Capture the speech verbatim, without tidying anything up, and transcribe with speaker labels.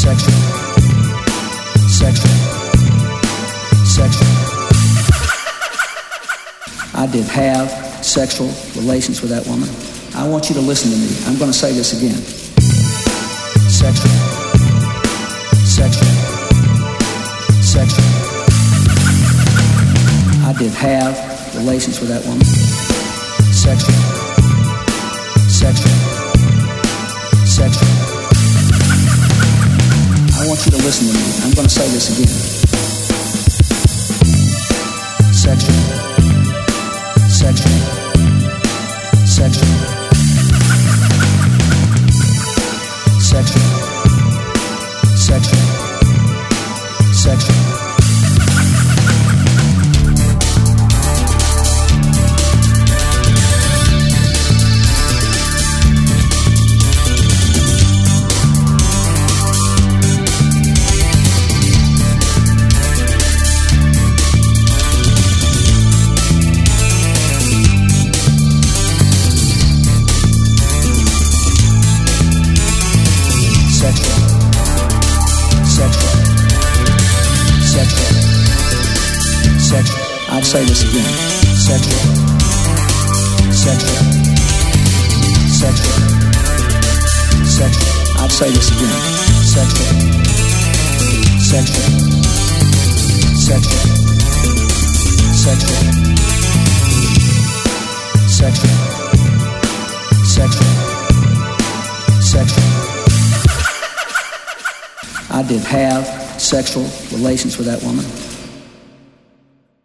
Speaker 1: Sexual. Sexual. Sexual. I did have sexual relations with that woman. I want you to listen to me. I'm going to say this again. Sexual. Sexual. Sexual. I did have relations with that woman. Sexual. Sexual. Sexual. I want you to listen to me. I'm going to say this again. Sexual. Sexual. Sexual. Sexual. Sexual. Sexual. I'd say this again. Sexual. Sexual. Sexual. Sexual. I'd say this again. Sexual. Sexual. Sexual. Sexual. Sexual. Sexual. Sexual. I did have sexual relations with that woman.